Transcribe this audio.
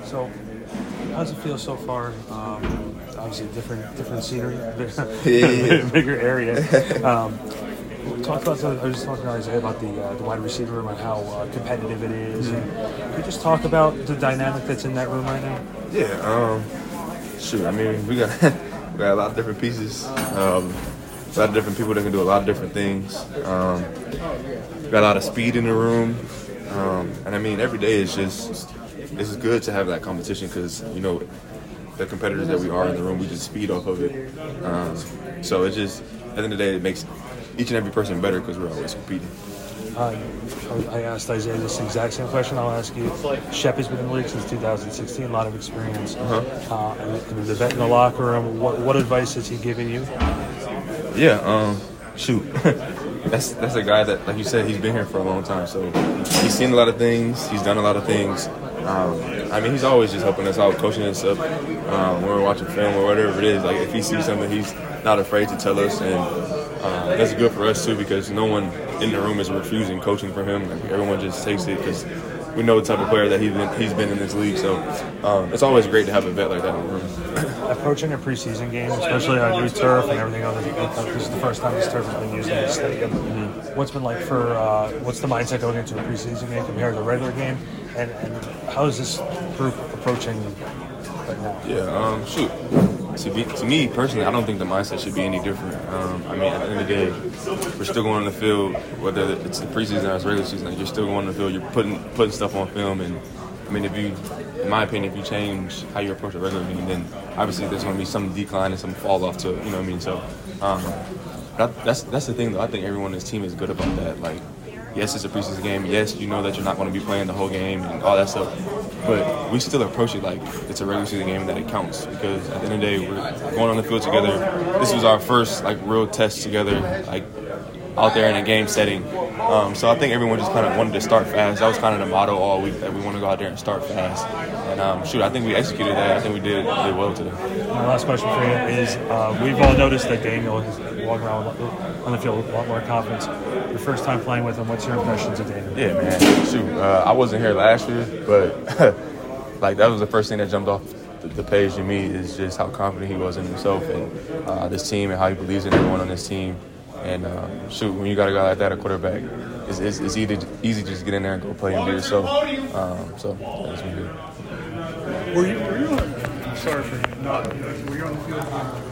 So, how does it feel so far? Obviously, different scenery, bigger area. Talk about. I was just talking to Isaiah about the wide receiver room and how competitive it is. And can you just talk about the dynamic that's in that room right now? Yeah. Shoot. I mean, we got a lot of different pieces. A lot of different people that can do a lot of different things. We got a lot of speed in the room, and I mean, every day is good to have that competition because the competitors that we are in the room, we just feed off of it. So it just at the end of the day, it makes each and every person better because we're always competing. I asked Isaiah this exact same question. I'll ask you. Shep has been in the league since 2016, a lot of experience. And the vet in the locker room, what advice has he given you? Yeah, shoot. That's a guy that, like you said, he's been here for a long time. So he's seen a lot of things. He's done a lot of things. I mean, he's always just helping us out, coaching us up when we're watching film or whatever it is. Like, if he sees something, he's not afraid to tell us. And that's good for us, too, because no one in the room is refusing coaching from him. Like, everyone just takes it because we know the type of player that he's been in this league. So it's always great to have a vet like that in the room. Approaching a preseason game, especially on new turf and everything else, this is the first time this turf has been used in the stadium. What's been like what's the mindset going into a preseason game compared to a regular game, and how is this group approaching right now? Yeah, shoot. To me personally, I don't think the mindset should be any different. I mean, at the end of the day, we're still going on the field, whether it's the preseason or it's regular season. Like, you're still going on the field. You're putting stuff on film, and I mean, in my opinion, if you change how you approach a regular game, then obviously there's going to be some decline and some fall off to it. You know what I mean? So that's the thing, though. I think everyone on this team is good about that. Like, yes, it's a preseason game. Yes, you know that you're not going to be playing the whole game and all that stuff. But we still approach it like it's a regular season game and that it counts. Because at the end of the day, we're going on the field together. This was our first, real test together, out there in a game setting. So I think everyone just kind of wanted to start fast. That was kind of the motto all week, that we want to go out there and start fast. And, I think we executed that. I think we did well today. My last question for you is, we've all noticed that Daniel is walking around on the field with a lot more confidence. Your first time playing with him, what's your impressions of Daniel? Yeah, man. Shoot, I wasn't here last year, but that was the first thing that jumped off the page to me is just how confident he was in himself and this team and how he believes in everyone on this team. And when you got a guy like that, a quarterback, it's easy to just get in there and go play and be yourself. So that's been good. Were you on? I'm sorry for not. Were you on the field